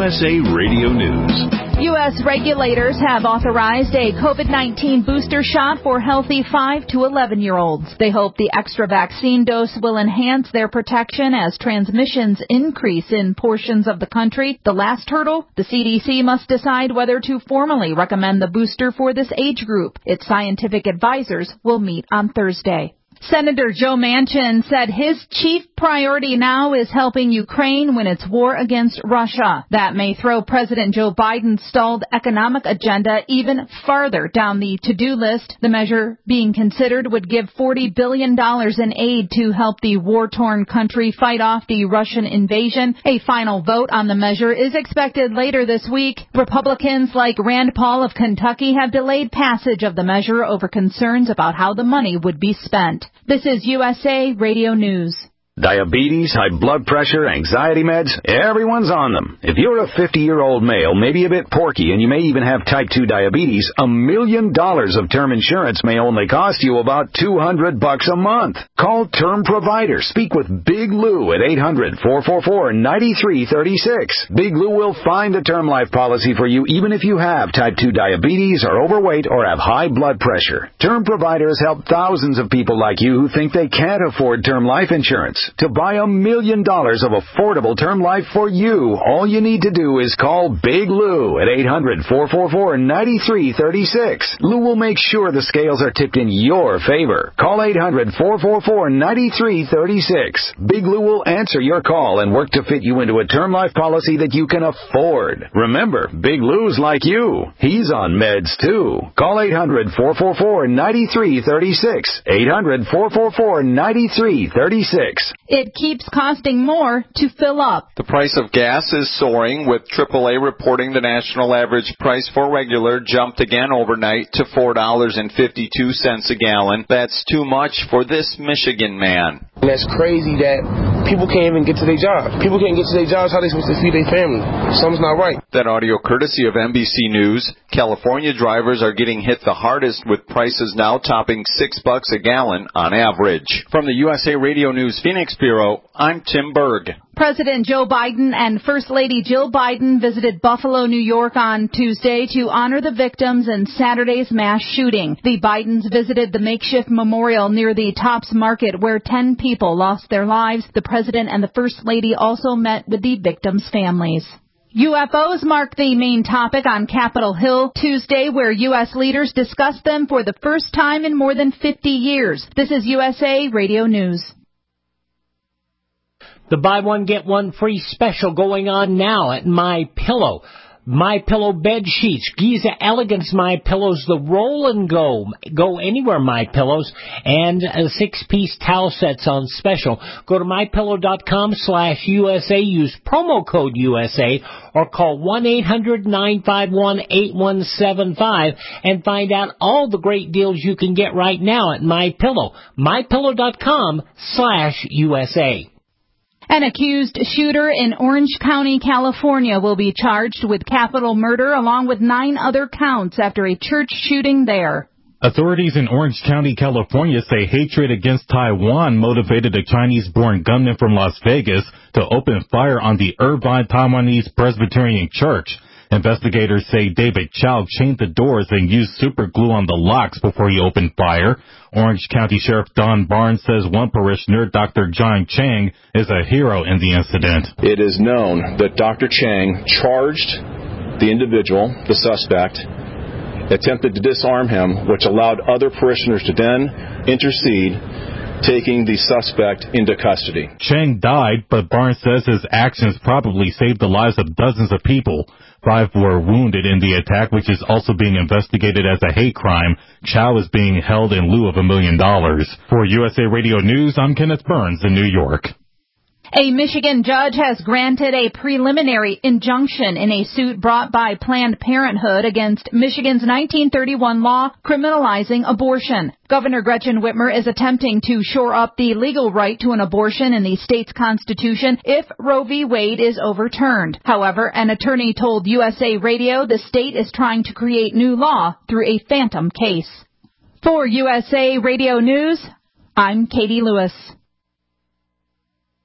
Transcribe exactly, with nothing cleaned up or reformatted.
S A Radio News. U S regulators have authorized a COVID nineteen booster shot for healthy five to eleven-year-olds. They hope the extra vaccine dose will enhance their protection as transmissions increase in portions of the country. The last hurdle, the C D C must decide whether to formally recommend the booster for this age group. Its scientific advisors will meet on Thursday. Senator Joe Manchin said his chief priority now is helping Ukraine win its war against Russia. That may throw President Joe Biden's stalled economic agenda even farther down the to-do list. The measure being considered would give forty billion dollars in aid to help the war-torn country fight off the Russian invasion. A final vote on the measure is expected later this week. Republicans like Rand Paul of Kentucky have delayed passage of the measure over concerns about how the money would be spent. This is U S A Radio News. Diabetes, high blood pressure, anxiety meds, everyone's on them. If you're a fifty-year-old male, maybe a bit porky, and you may even have type two diabetes, a million dollars of term insurance may only cost you about two hundred bucks a month. Call Term Provider. Speak with Big Lou at eight hundred, four four four, nine three three six. Big Lou will find a term life policy for you even if you have type two diabetes, are overweight, or have high blood pressure. Term Provider has helped thousands of people like you who think they can't afford term life insurance. To buy a million dollars of affordable term life for you, all you need to do is call Big Lou at eight hundred, four four four, nine three three six. Lou will make sure the scales are tipped in your favor. Call eight hundred, four four four, nine three three six. Big Lou will answer your call and work to fit you into a term life policy that you can afford. Remember, Big Lou's like you. He's on meds too. Call eight hundred, four four four, nine three three six. eight hundred, four four four, nine three three six. It keeps costing more to fill up. The price of gas is soaring, with triple A reporting the national average price for regular jumped again overnight to four dollars and fifty-two cents a gallon. That's too much for this Michigan man. And that's crazy that people can't even get to their jobs. People can't get to their jobs. How are they supposed to feed their family? Something's not right. That audio courtesy of N B C News. California drivers are getting hit the hardest, with prices now topping six bucks a gallon on average. From the U S A Radio News Phoenix Bureau, I'm Tim Berg. President Joe Biden and First Lady Jill Biden visited Buffalo, New York on Tuesday to honor the victims in Saturday's mass shooting. The Bidens visited the makeshift memorial near the Tops Market where ten people lost their lives. The president and the First Lady also met with the victims' families. U F Os marked the main topic on Capitol Hill Tuesday, where U S leaders discussed them for the first time in more than fifty years. This is U S A Radio News. The buy one, get one free special going on now at MyPillow. MyPillow bed sheets, Giza Elegance MyPillows, the roll and go, go anywhere MyPillows, and uh, six-piece towel sets on special. Go to MyPillow.com slash USA, use promo code U S A, or call one eight hundred, nine five one, eight one seven five and find out all the great deals you can get right now at MyPillow. MyPillow.com slash USA. An accused shooter in Orange County, California, will be charged with capital murder along with nine other counts after a church shooting there. Authorities in Orange County, California say hatred against Taiwan motivated a Chinese-born gunman from Las Vegas to open fire on the Irvine Taiwanese Presbyterian Church. Investigators say David Chow chained the doors and used super glue on the locks before he opened fire. Orange County Sheriff Don Barnes says one parishioner, Doctor John Chang, is a hero in the incident. It is known that Doctor Chang charged the individual, the suspect, attempted to disarm him, which allowed other parishioners to then intercede, taking the suspect into custody. Chang died, but Barnes says his actions probably saved the lives of dozens of people. Five were wounded in the attack, which is also being investigated as a hate crime. Chow is being held in lieu of a million dollars. For U S A Radio News, I'm Kenneth Burns in New York. A Michigan judge has granted a preliminary injunction in a suit brought by Planned Parenthood against Michigan's nineteen thirty-one law criminalizing abortion. Governor Gretchen Whitmer is attempting to shore up the legal right to an abortion in the state's constitution if Roe v. Wade is overturned. However, an attorney told U S A Radio the state is trying to create new law through a phantom case. For U S A Radio News, I'm Katie Lewis.